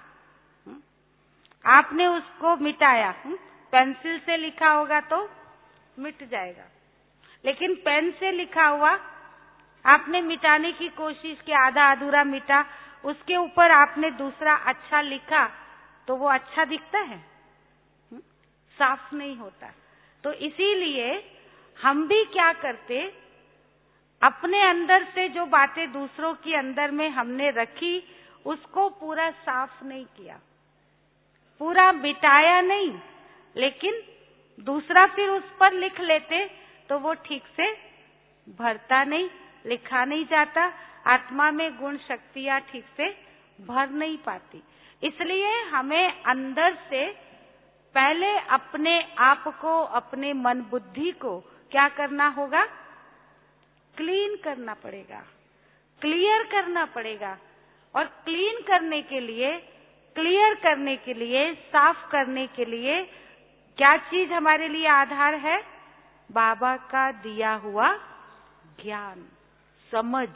आपने उसको मिटाया, पेंसिल से लिखा होगा तो मिट जाएगा, लेकिन पेन से लिखा हुआ आपने मिटाने की कोशिश की, आधा अधूरा मिटा, उसके ऊपर आपने दूसरा अच्छा लिखा, तो वो अच्छा दिखता है, साफ नहीं होता। तो इसीलिए हम भी क्या करते, अपने अंदर से जो बातें दूसरों की अंदर में हमने रखी, उसको पूरा साफ नहीं किया, पूरा मिटाया नहीं, लेकिन दूसरा फिर उस पर लिख लेते तो वो ठीक से भरता नहीं, लिखा नहीं जाता, आत्मा में गुण शक्तियां ठीक से भर नहीं पाती। इसलिए हमें अंदर से पहले अपने आप को, अपने मन बुद्धि को क्या करना होगा, क्लीन करना पड़ेगा, क्लियर करना पड़ेगा। और क्लीन करने के लिए, क्लियर करने के लिए, साफ करने के लिए क्या चीज हमारे लिए आधार है, बाबा का दिया हुआ ज्ञान, समझ।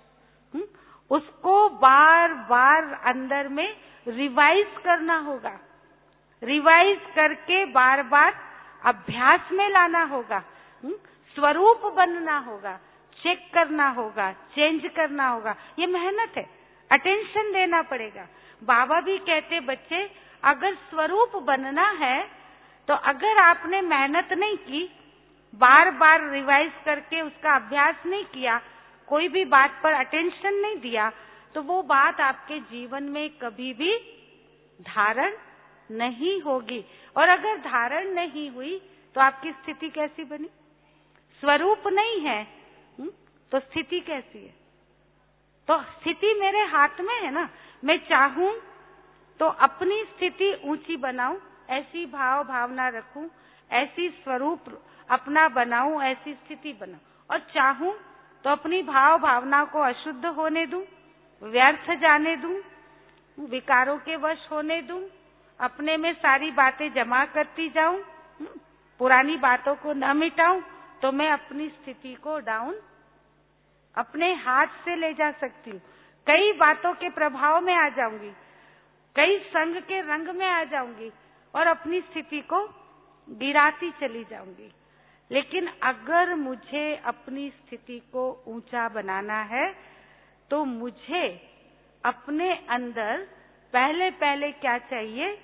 उसको बार बार अंदर में रिवाइज करना होगा, रिवाइज करके बार बार अभ्यास में लाना होगा, स्वरूप बनना होगा, चेक करना होगा, चेंज करना होगा। ये मेहनत है, अटेंशन देना पड़ेगा। बाबा भी कहते, बच्चे अगर स्वरूप बनना है तो अगर आपने मेहनत नहीं की, बार बार रिवाइज करके उसका अभ्यास नहीं किया, कोई भी बात पर अटेंशन नहीं दिया, तो वो बात आपके जीवन में कभी भी धारण नहीं होगी। और अगर धारण नहीं हुई तो आपकी स्थिति कैसी बनी, स्वरूप नहीं है तो स्थिति कैसी है। तो स्थिति मेरे हाथ में है ना, मैं चाहूं तो अपनी स्थिति ऊंची बनाऊं, ऐसी भाव भावना रखूं, ऐसी स्वरूप अपना बनाऊं, ऐसी स्थिति बनाऊं, और चाहूं तो अपनी भाव भावना को अशुद्ध होने दूं, व्यर्थ जाने दूं, विकारों के वश होने दूं, अपने में सारी बातें जमा करती जाऊं, पुरानी बातों को न मिटाऊं, तो मैं अपनी स्थिति को डाउन अपने हाथ से ले जा सकती हूँ। कई बातों के प्रभाव में आ जाऊंगी, कई संग के रंग में आ जाऊंगी और अपनी स्थिति को गिराती चली जाऊंगी। लेकिन अगर मुझे अपनी स्थिति को ऊंचा बनाना है तो मुझे अपने अंदर पहले पहले क्या चाहिए,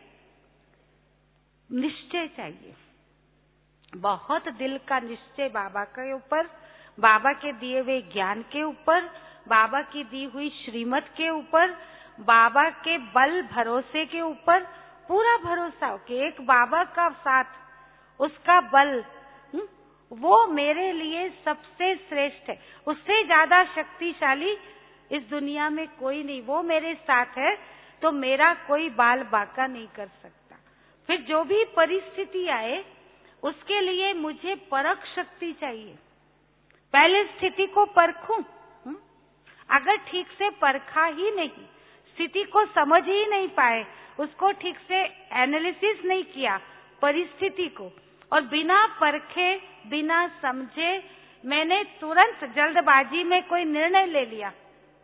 निश्चय चाहिए, बहुत दिल का निश्चय बाबा के ऊपर, बाबा के दिए हुए ज्ञान के ऊपर, बाबा की दी हुई श्रीमत के ऊपर, बाबा के बल भरोसे के ऊपर पूरा भरोसा हो कि एक बाबा का साथ, उसका बल वो मेरे लिए सबसे श्रेष्ठ है, उससे ज्यादा शक्तिशाली इस दुनिया में कोई नहीं, वो मेरे साथ है तो मेरा कोई बाल बाका नहीं कर सकता। फिर जो भी परिस्थिति आए उसके लिए मुझे परख शक्ति चाहिए, पहले स्थिति को परखूं। अगर ठीक से परखा ही नहीं, स्थिति को समझ ही नहीं पाए, उसको ठीक से एनालिसिस नहीं किया परिस्थिति को, और बिना परखे बिना समझे मैंने तुरंत जल्दबाजी में कोई निर्णय ले लिया,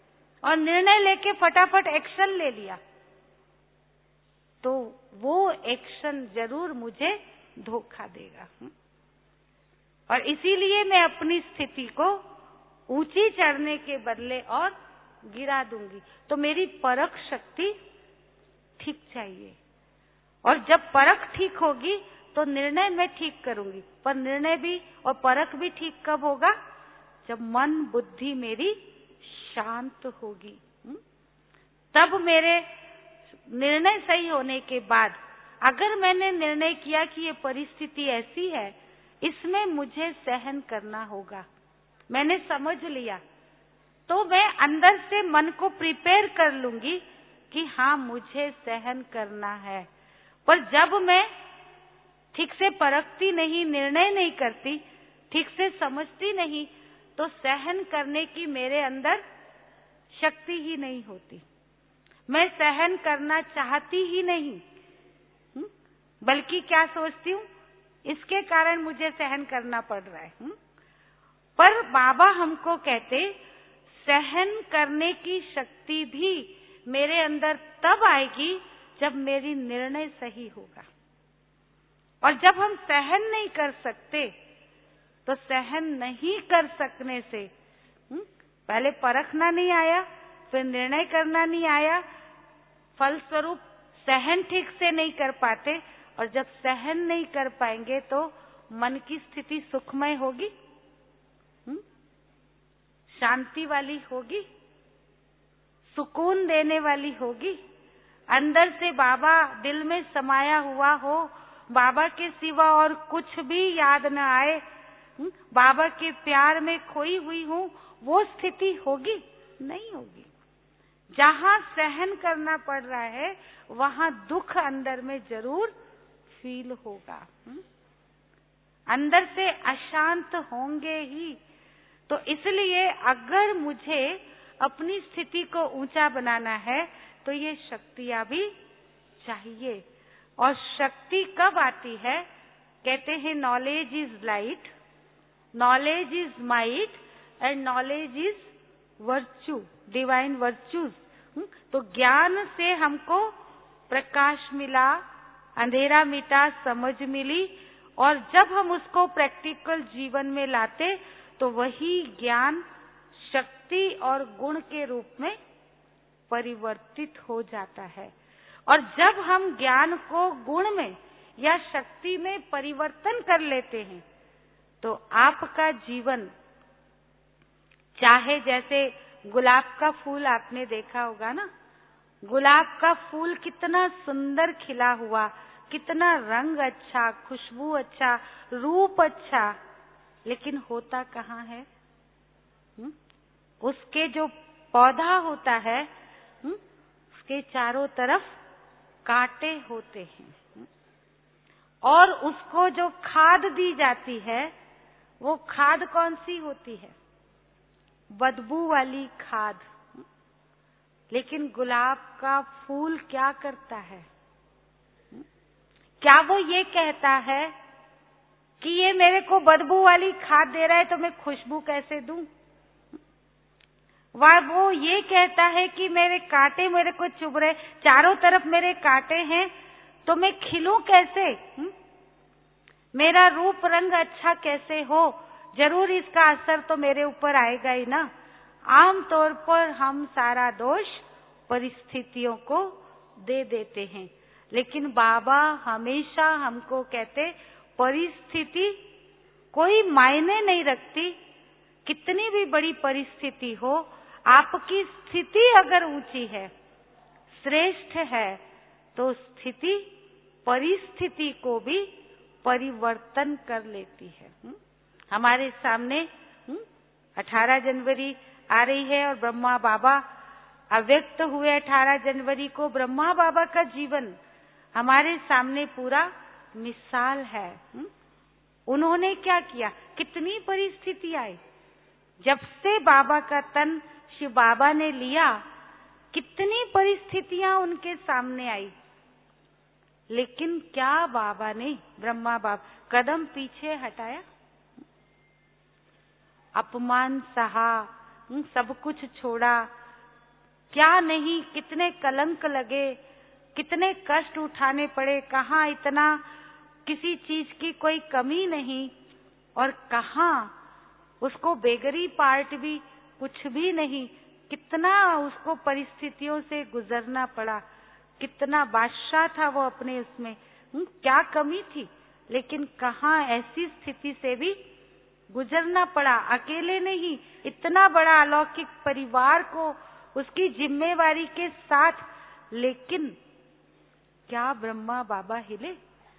और निर्णय लेके फटाफट एक्शन ले लिया, तो वो एक्शन जरूर मुझे धोखा देगा। और इसीलिए मैं अपनी स्थिति को ऊंची चढ़ने के बदले और गिरा दूंगी। तो मेरी परख शक्ति ठीक चाहिए, और जब परख ठीक होगी तो निर्णय मैं ठीक करूंगी। पर निर्णय भी और परख भी ठीक कब होगा? जब मन बुद्धि मेरी शांत होगी। तब मेरे निर्णय सही होने के बाद अगर मैंने निर्णय किया कि ये परिस्थिति ऐसी है, इसमें मुझे सहन करना होगा, मैंने समझ लिया, तो मैं अंदर से मन को प्रिपेयर कर लूंगी कि हाँ मुझे सहन करना है। पर जब मैं ठीक से परखती नहीं, निर्णय नहीं करती, ठीक से समझती नहीं, तो सहन करने की मेरे अंदर शक्ति ही नहीं होती। मैं सहन करना चाहती ही नहीं, बल्कि क्या सोचती हूँ, इसके कारण मुझे सहन करना पड़ रहा है। पर बाबा हमको कहते, सहन करने की शक्ति भी मेरे अंदर तब आएगी जब मेरी निर्णय सही होगा। और जब हम सहन नहीं कर सकते, तो सहन नहीं कर सकने से पहले परखना नहीं आया, फिर निर्णय करना नहीं आया, फलस्वरूप सहन ठीक से नहीं कर पाते। और जब सहन नहीं कर पाएंगे तो मन की स्थिति सुखमय होगी, शांति वाली होगी, सुकून देने वाली होगी। अंदर से बाबा दिल में समाया हुआ हो, बाबा के सिवा और कुछ भी याद न आए, बाबा के प्यार में खोई हुई हूँ, वो स्थिति होगी? नहीं होगी। जहाँ सहन करना पड़ रहा है वहाँ दुख अंदर में जरूर फील होगा, अंदर से अशांत होंगे ही। तो इसलिए अगर मुझे अपनी स्थिति को ऊंचा बनाना है तो ये शक्तियां भी चाहिए। और शक्ति कब आती है? कहते हैं knowledge is light, knowledge is might and knowledge is virtue, divine virtues. तो ज्ञान से हमको प्रकाश मिला, अंधेरा मिटा, समझ मिली, और जब हम उसको प्रैक्टिकल जीवन में लाते तो वही ज्ञान शक्ति और गुण के रूप में परिवर्तित हो जाता है। और जब हम ज्ञान को गुण में या शक्ति में परिवर्तन कर लेते हैं तो आपका जीवन, चाहे जैसे गुलाब का फूल आपने देखा होगा ना, गुलाब का फूल कितना सुंदर खिला हुआ, कितना रंग अच्छा, खुशबू अच्छा, रूप अच्छा, लेकिन होता कहाँ है? उसके जो पौधा होता है उसके चारों तरफ कांटे होते हैं, और उसको जो खाद दी जाती है वो खाद कौन सी होती है? बदबू वाली खाद। लेकिन गुलाब का फूल क्या करता है? क्या वो ये कहता है कि ये मेरे को बदबू वाली खाद दे रहा है तो मैं खुशबू कैसे दूं? वह वो ये कहता है कि मेरे कांटे मेरे को चुभ रहे, चारों तरफ मेरे कांटे हैं, तो मैं खिलूं कैसे? मेरा रूप रंग अच्छा कैसे हो? जरूर इसका असर तो मेरे ऊपर आएगा ही ना। आमतौर पर हम सारा दोष परिस्थितियों को दे देते हैं, लेकिन बाबा हमेशा हमको कहते परिस्थिति कोई मायने नहीं रखती। कितनी भी बड़ी परिस्थिति हो, आपकी स्थिति अगर ऊंची है, श्रेष्ठ है, तो स्थिति परिस्थिति को भी परिवर्तन कर लेती है। हमारे सामने 18 जनवरी आ रही है और ब्रह्मा बाबा अव्यक्त हुए 18 जनवरी को। ब्रह्मा बाबा का जीवन हमारे सामने पूरा मिसाल है। उन्होंने क्या किया? कितनी परिस्थिति आई, जब से बाबा का तन शिव बाबा ने लिया, कितनी परिस्थितियां उनके सामने आई, लेकिन क्या बाबा ने, ब्रह्मा बाबा, कदम पीछे हटाया? अपमान सहा, सब कुछ छोड़ा, क्या नहीं, कितने कलंक लगे, कितने कष्ट उठाने पड़े, कहाँ इतना किसी चीज की कोई कमी नहीं और कहाँ उसको बेगरी पार्ट भी कुछ भी नहीं, कितना उसको परिस्थितियों से गुजरना पड़ा, कितना बादशाह था वो अपने उसमें, क्या कमी थी, लेकिन कहाँ ऐसी स्थिति से भी गुजरना पड़ा। अकेले नहीं, इतना बड़ा अलौकिक परिवार को उसकी जिम्मेवारी के साथ, लेकिन क्या ब्रह्मा बाबा हिले?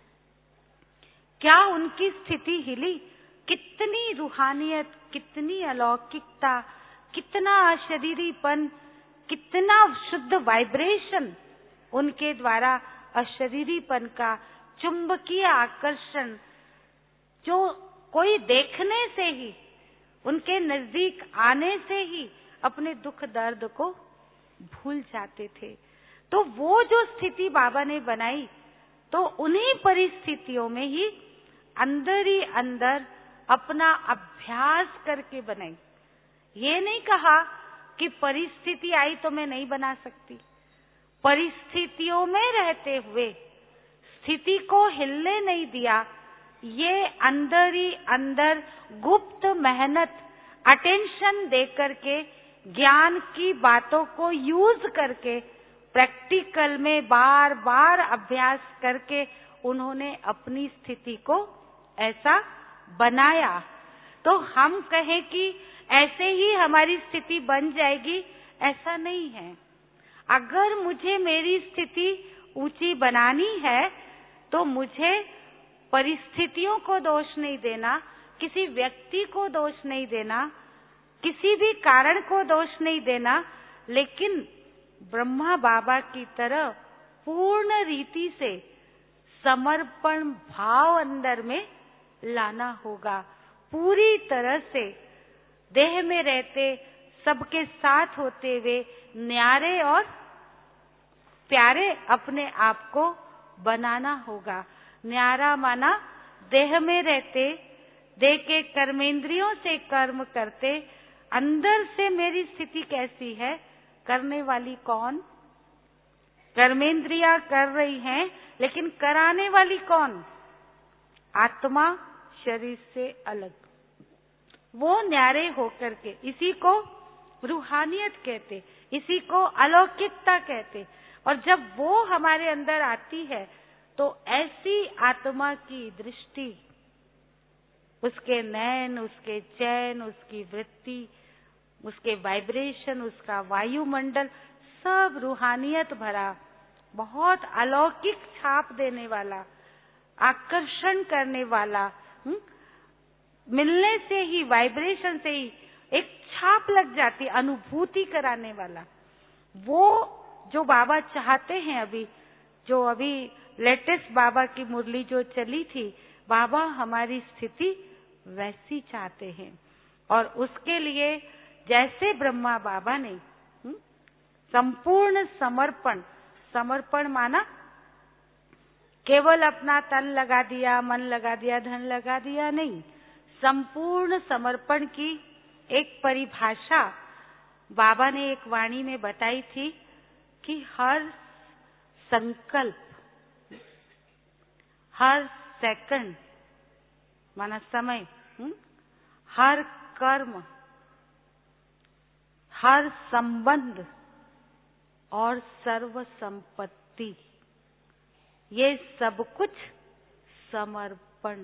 क्या उनकी स्थिति हिली? कितनी रूहानियत, कितनी अलौकिकता, कितना अशरीरीपन, कितना शुद्ध वाइब्रेशन उनके द्वारा अशरीरीपन का चुंबकीय आकर्षण, जो कोई देखने से ही, उनके नजदीक आने से ही अपने दुख दर्द को भूल जाते थे। तो वो जो स्थिति बाबा ने बनाई, तो उन्हीं परिस्थितियों में ही अंदर अपना अभ्यास करके बनाई। ये नहीं कहा कि परिस्थिति आई तो मैं नहीं बना सकती। परिस्थितियों में रहते हुए स्थिति को हिलने नहीं दिया। ये अंदर ही अंदर गुप्त मेहनत, अटेंशन दे करके, ज्ञान की बातों को यूज करके, प्रैक्टिकल में बार बार अभ्यास करके उन्होंने अपनी स्थिति को ऐसा बनाया। तो हम कहें कि ऐसे ही हमारी स्थिति बन जाएगी, ऐसा नहीं है। अगर मुझे मेरी स्थिति ऊंची बनानी है तो मुझे परिस्थितियों को दोष नहीं देना, किसी व्यक्ति को दोष नहीं देना, किसी भी कारण को दोष नहीं देना, लेकिन ब्रह्मा बाबा की तरह पूर्ण रीति से समर्पण भाव अंदर में लाना होगा। पूरी तरह से देह में रहते, सबके साथ होते हुए न्यारे और प्यारे अपने आप को बनाना होगा। न्यारा माना देह में रहते, देह के कर्मेंद्रियों से कर्म करते, अंदर से मेरी स्थिति कैसी है, करने वाली कौन? कर्मेंद्रियां कर रही हैं, लेकिन कराने वाली कौन? आत्मा शरीर से अलग। वो न्यारे होकर के, इसी को रूहानियत कहते, इसी को अलौकिकता कहते। और जब वो हमारे अंदर आती है तो ऐसी आत्मा की दृष्टि, उसके नयन, उसके चैन, उसकी वृत्ति, उसके वाइब्रेशन, उसका वायुमंडल, सब रूहानियत भरा, बहुत अलौकिक छाप देने वाला, आकर्षण करने वाला, मिलने से ही, वाइब्रेशन से ही एक छाप लग जाती, अनुभूति कराने वाला। वो जो बाबा चाहते हैं, अभी लेटेस्ट बाबा की मुरली जो चली थी, बाबा हमारी स्थिति वैसी चाहते हैं। और उसके लिए जैसे ब्रह्मा बाबा ने संपूर्ण समर्पण, समर्पण माना केवल अपना तन लगा दिया, मन लगा दिया, धन लगा दिया, नहीं। संपूर्ण समर्पण की एक परिभाषा बाबा ने एक वाणी में बताई थी कि हर संकल्प, हर सेकंड माना समय, हर कर्म, हर संबंध और सर्व संपत्ति, ये सब कुछ समर्पण।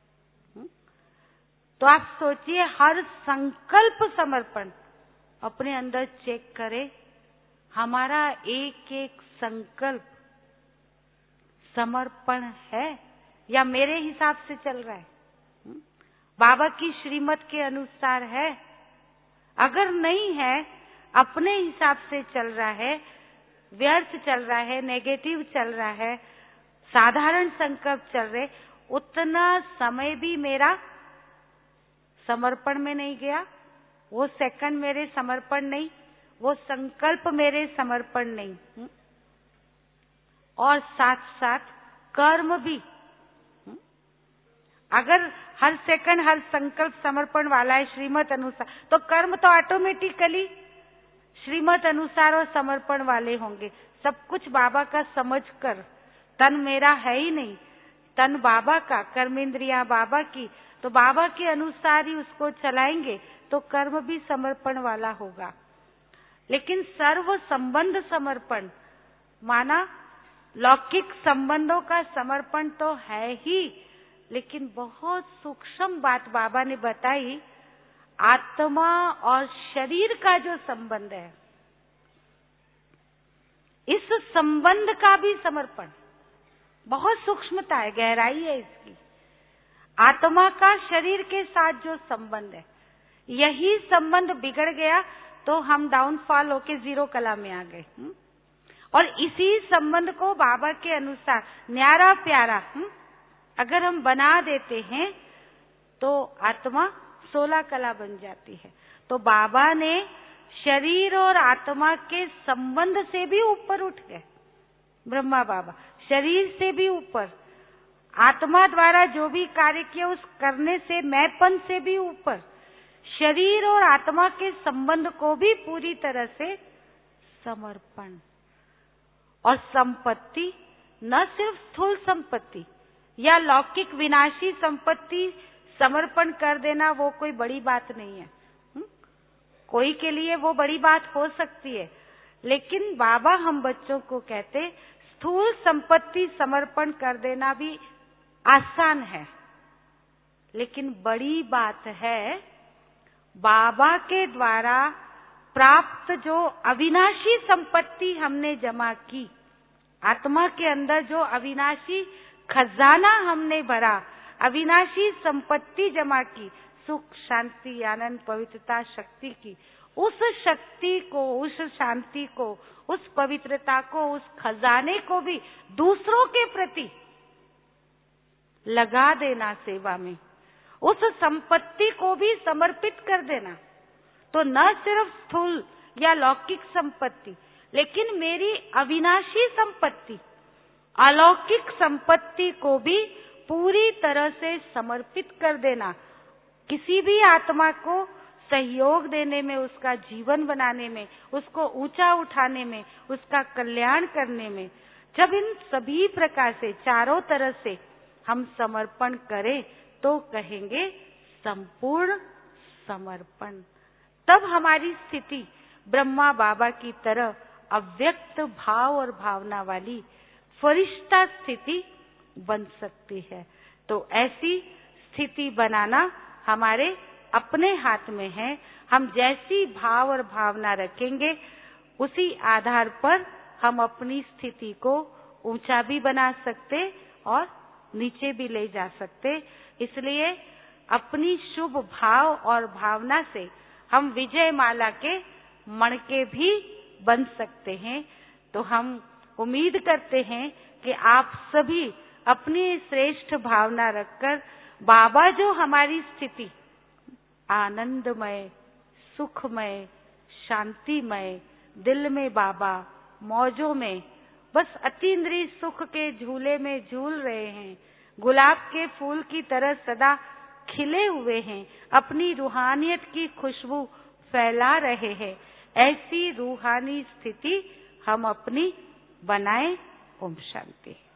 तो आप सोचिए, हर संकल्प समर्पण। अपने अंदर चेक करें, हमारा एक एक संकल्प समर्पण है या मेरे हिसाब से चल रहा है, बाबा की श्रीमत के अनुसार है? अगर नहीं है, अपने हिसाब से चल रहा है, व्यर्थ चल रहा है, नेगेटिव चल रहा है, साधारण संकल्प चल रहे, उतना समय भी मेरा समर्पण में नहीं गया, वो सेकंड मेरे समर्पण नहीं, वो संकल्प मेरे समर्पण नहीं। और साथ साथ कर्म भी, अगर हर सेकंड हर संकल्प समर्पण वाला है श्रीमत अनुसार, तो कर्म तो ऑटोमेटिकली श्रीमत अनुसार और समर्पण वाले होंगे। सब कुछ बाबा का समझकर, तन मेरा है ही नहीं, तन बाबा का, कर्मेंद्रियां बाबा की, तो बाबा के अनुसार ही उसको चलाएंगे तो कर्म भी समर्पण वाला होगा। लेकिन सर्व संबंध समर्पण माना लौकिक संबंधों का समर्पण तो है ही, लेकिन बहुत सूक्ष्म बात बाबा ने बताई, आत्मा और शरीर का जो संबंध है, इस संबंध का भी समर्पण, बहुत सूक्ष्मता है, गहराई है इसकी। आत्मा का शरीर के साथ जो संबंध है, यही संबंध बिगड़ गया तो हम डाउनफॉल होके जीरो कला में आ गए। और इसी संबंध को बाबा के अनुसार न्यारा प्यारा अगर हम बना देते हैं तो आत्मा 16 कला बन जाती है। तो बाबा ने शरीर और आत्मा के संबंध से भी ऊपर उठ गए, ब्रह्मा बाबा शरीर से भी ऊपर, आत्मा द्वारा जो भी कार्य किया उस करने से, मैंपन से भी ऊपर, शरीर और आत्मा के संबंध को भी पूरी तरह से समर्पण। और संपत्ति न सिर्फ स्थूल संपत्ति या लौकिक विनाशी संपत्ति समर्पण कर देना, वो कोई बड़ी बात नहीं है। कोई के लिए वो बड़ी बात हो सकती है, लेकिन बाबा हम बच्चों को कहते स्थूल संपत्ति समर्पण कर देना भी आसान है, लेकिन बड़ी बात है बाबा के द्वारा प्राप्त जो अविनाशी संपत्ति हमने जमा की, आत्मा के अंदर जो अविनाशी खजाना हमने भरा, अविनाशी संपत्ति जमा की, सुख, शांति, आनंद, पवित्रता, शक्ति की, उस शक्ति को, उस शांति को, उस पवित्रता को, उस खजाने को भी दूसरों के प्रति लगा देना सेवा में, उस संपत्ति को भी समर्पित कर देना। तो न सिर्फ स्थूल या लौकिक संपत्ति, लेकिन मेरी अविनाशी संपत्ति, अलौकिक संपत्ति को भी पूरी तरह से समर्पित कर देना। किसी भी आत्मा को सहयोग देने में, उसका जीवन बनाने में, उसको ऊंचा उठाने में, उसका कल्याण करने में, जब इन सभी प्रकार से चारों तरह से हम समर्पण करें तो कहेंगे संपूर्ण समर्पण। तब हमारी स्थिति ब्रह्मा बाबा की तरह अव्यक्त भाव और भावना वाली फरिश्ता स्थिति बन सकती है। तो ऐसी स्थिति बनाना हमारे अपने हाथ में है। हम जैसी भाव और भावना रखेंगे, उसी आधार पर हम अपनी स्थिति को ऊंचा भी बना सकते और नीचे भी ले जा सकते। इसलिए अपनी शुभ भाव और भावना से हम विजय माला के मणके भी बन सकते हैं। तो हम उम्मीद करते हैं कि आप सभी अपनी श्रेष्ठ भावना रखकर बाबा जो हमारी स्थिति आनंदमय, सुखमय, शांतिमय, दिल में बाबा, मौजों में बस अतीन्द्रिय सुख के झूले में झूल रहे हैं, गुलाब के फूल की तरह सदा खिले हुए हैं, अपनी रूहानियत की खुशबू फैला रहे हैं, ऐसी रूहानी स्थिति हम अपनी बनाएं। ओम शांति।